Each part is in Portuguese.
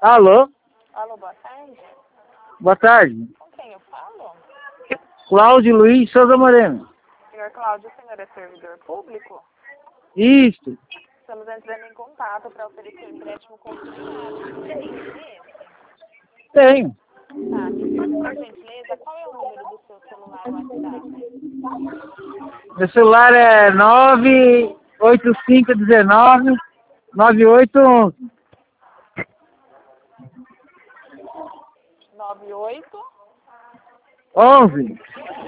Alô? Alô, boa tarde. Boa tarde. Com quem eu falo? Cláudio Luiz Souza Moreno. Senhor Cláudio, o senhor é servidor público? Isso. Estamos entrando em contato para oferecer um empréstimo consignado. Você tem interesse? Tenho. Tá, me fala, por gentileza, qual é o número do seu celular WhatsApp? Meu celular é 985199811. 98? 11.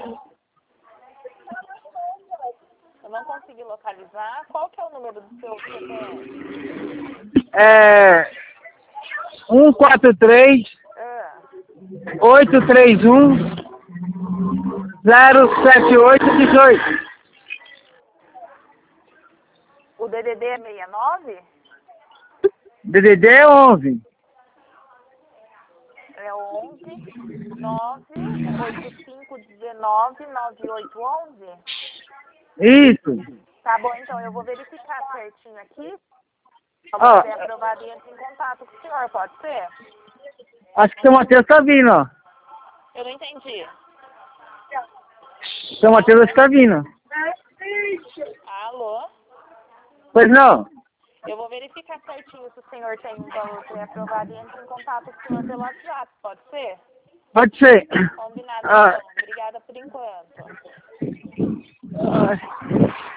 Eu não consegui localizar. Qual que é o número do seu CPF? É 143 Ah, 831 07818. o DDD é 69? DDD é 11. É 11 98519 9811? Isso. Tá bom, então eu vou verificar certinho aqui. Se Ó, você é aprovado e entra em contato com o senhor, pode ser? acho que o seu Matheus tá vindo, ó. Eu não entendi. Seu Matheus acho que tá vindo. Alô? Pois não? Eu vou verificar certinho se o senhor tem um valor pré-aprovado e entra em contato com o senhor pelo WhatsApp, pode ser? Pode ser. Combinado Ah, então. Obrigada por enquanto. ah.